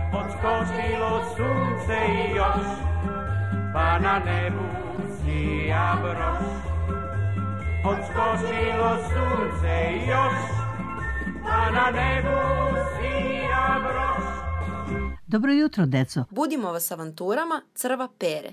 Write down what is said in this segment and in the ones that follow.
Odskočilo sunce i još, pa na nebu sija broš. Odskočilo sunce i još, pa na nebu sija broš. Dobro jutro, deco. Budimo vas avanturama Crva Pere.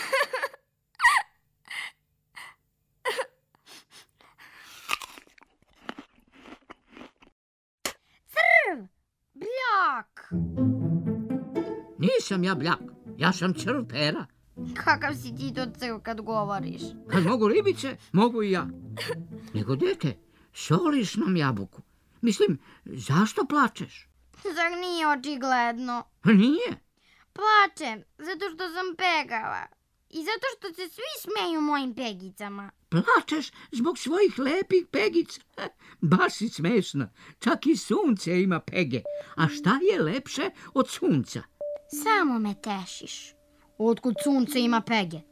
Crv! Bljak! Nisam ja bljak, ja sam Crv Pera. Kakav si ti to crv kad govoriš? Kad mogu ribice, mogu i ja. Nego, dete, soliš nam jabuku. Mislim, zašto plačeš? Zar nije očigledno? Nije. Plačem, zato što sam pegava. I zato što se svi smeju mojim pegicama. Plačeš zbog svojih lepih pegica? Baš si smešna. Čak i sunce ima pege. A šta je lepše od sunca? Samo me tešiš. Otkud sunce ima pege?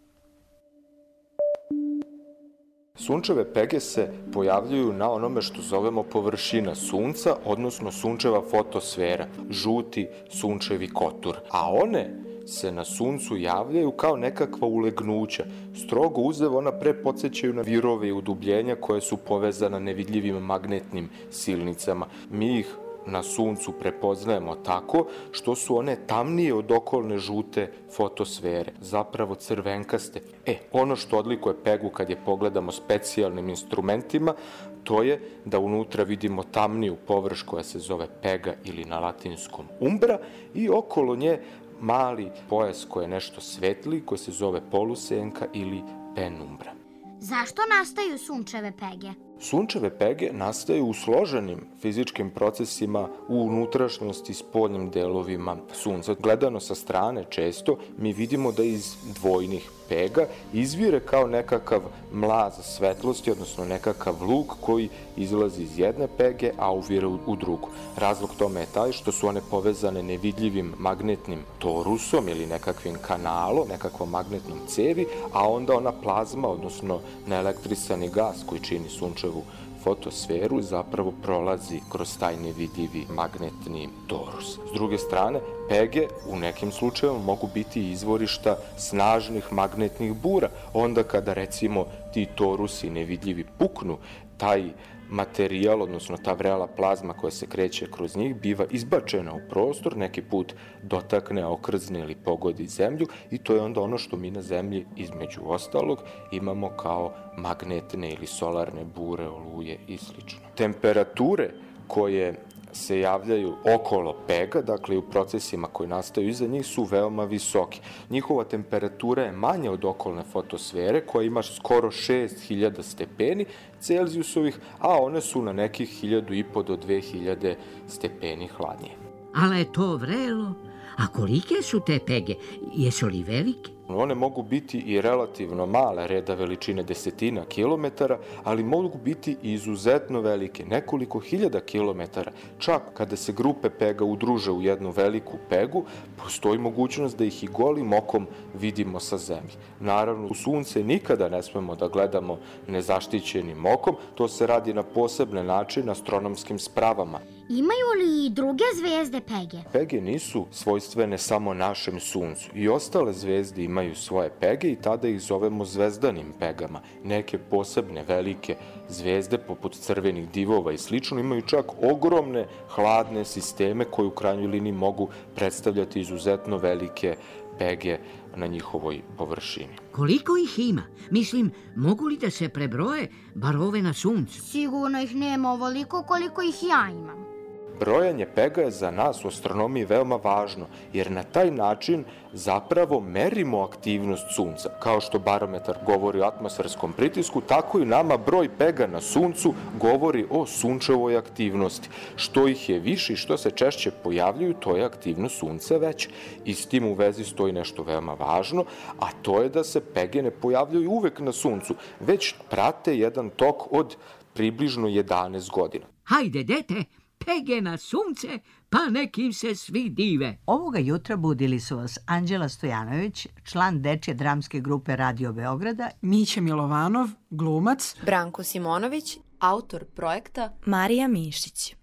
Sunčeve pege se pojavljuju na onome što zovemo površina sunca, odnosno sunčeva fotosfera, žuti sunčevi kotur. A one se na suncu javljaju kao nekakva ulegnuća. Strogo uzev, ona pre podsjećaju na virove i udubljenja koje su povezana nevidljivim magnetnim silnicama. Mi ih na suncu prepoznajemo tako što su one tamnije od okolne žute fotosfere, zapravo crvenkaste. Ono što odlikuje pegu kad je pogledamo specijalnim instrumentima, to je da unutra vidimo tamniju površ koja se zove pega ili na latinskom umbra i okolo nje mali pojas koji je nešto svetli, koji se zove polusenka ili penumbra. Zašto nastaju sunčeve pege? Sunčeve pege nastaju u složenim fizičkim procesima u unutrašnjosti spoljnim delovima sunca. Gledano sa strane često mi vidimo da iz dvojnih pega izvire kao nekakav mlaz svetlosti, odnosno nekakav luk koji izlazi iz jedne pege, a uvire u drugu. Razlog tome je taj što su one povezane nevidljivim magnetnim torusom ili nekakvim kanalom, nekakvom magnetnom cevi, a onda ona plazma, odnosno neelektrisani gas koji čini sunčevu fotosferu zapravo prolazi kroz taj nevidljivi magnetni torus. S druge strane, pege u nekim slučajevima mogu biti izvorišta snažnih magnetnih bura. Onda kada recimo ti torusi nevidljivi puknu, taj materijal, odnosno ta vrela plazma koja se kreće kroz njih, biva izbačena u prostor, neki put dotakne, okrzne ili pogodi zemlju i to je onda ono što mi na zemlji, između ostalog, imamo kao magnetne ili solarne bure, oluje i sl. Temperature koje se javljaju okolo pega, dakle u procesima koji nastaju iza njih, su veoma visoki. Njihova temperatura je manja od okolne fotosfere, koja ima skoro 6000 stepeni Celzijusovih, a one su na nekih 1500 do 2000 stepeni hladnije. Ali je to vrelo. A kolike su te pege? Jesu li velike? One mogu biti i relativno male, reda veličine desetina kilometara, ali mogu biti i izuzetno velike, nekoliko hiljada kilometara. Čak kada se grupe pega udruže u jednu veliku pegu, postoji mogućnost da ih i golim okom vidimo sa zemlje. Naravno, u sunce nikada ne smemo da gledamo nezaštićenim okom, to se radi na posebne načine, astronomskim spravama. Imaju li i druge zvezde pege? Pege nisu svojstvene samo našem suncu. I ostale zvezde imaju svoje pege i tada ih zovemo zvezdanim pegama. Neke posebne velike zvezde, poput crvenih divova i slično, imaju čak ogromne hladne sisteme koje u krajnjoj liniji mogu predstavljati izuzetno velike pege na njihovoj površini. Koliko ih ima? Mislim, mogu li da se prebroje bar ove na suncu? Sigurno ih nema ovoliko koliko ih ja imam. Brojanje pega je za nas u astronomiji veoma važno, jer na taj način zapravo merimo aktivnost sunca. Kao što barometar govori o atmosferskom pritisku, tako i nama broj pega na suncu govori o sunčevoj aktivnosti. Što ih je više i što se češće pojavljuju, to je aktivnost sunca veća. I s tim u vezi stoji nešto veoma važno, a to je da se pege ne pojavljuju uvek na suncu, već prate jedan tok od približno 11 godina. Hajde, dete, pege na sunce, pa nekim se svi dive. Ovoga jutra budili su vas Anđela Stojanović, član dečje dramske grupe Radio Beograda, Mića Milovanov, glumac, Branko Simonović, autor projekta, Marija Mišić.